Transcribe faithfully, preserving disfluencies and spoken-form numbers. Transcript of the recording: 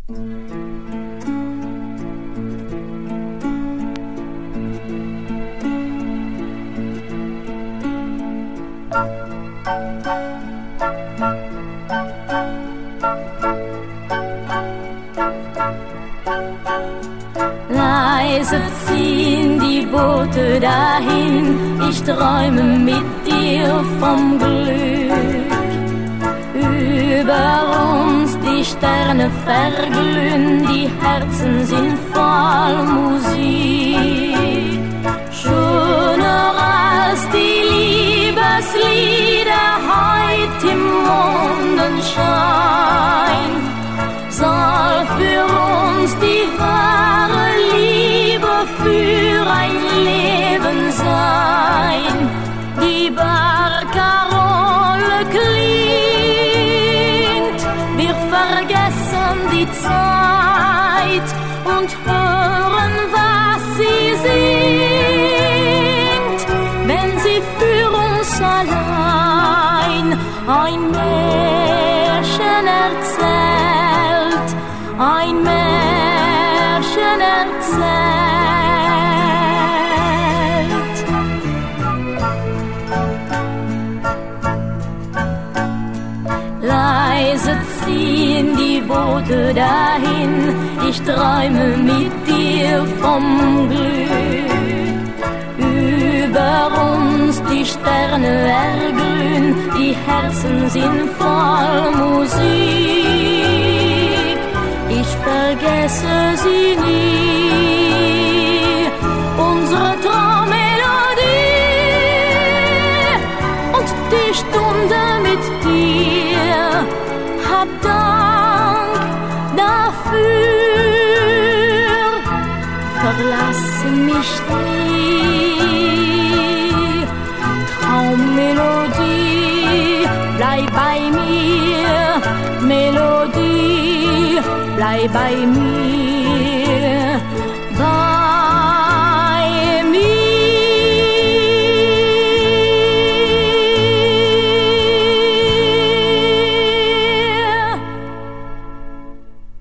Leise ziehen die Boote dahin, ich träume mit dir vom Glück. Über uns die Sterne verglühen, die Herzen sind voll Musik. Schöner als die Liebeslieder heut im Mondenschein, soll für uns die wahre Liebe für ein Leben sein. Die Barcarolle klingt, wir vergessen die Zeit und hören, was sie singt, wenn sie für uns allein ein Märchen erzählt, ein Märchen erzählt. Leise ziehen die Boote dahin, ich träume mit dir vom Glück. Über uns die Sterne erglühen, die Herzen sind voll Musik. Ich vergesse sie nie, unsere Traummelodie und die Stunde mit dir. Hab Dank dafür, verlasse mich nie. Traummelodie, bleib bei mir, Melodie, bleib bei mir.